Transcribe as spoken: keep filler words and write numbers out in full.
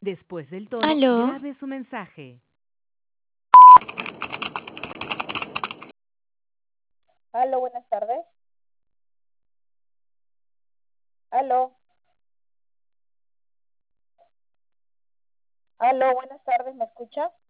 Después del tono, Aló, grabe su mensaje. Aló, buenas tardes. Aló. Aló, buenas tardes, ¿me escucha?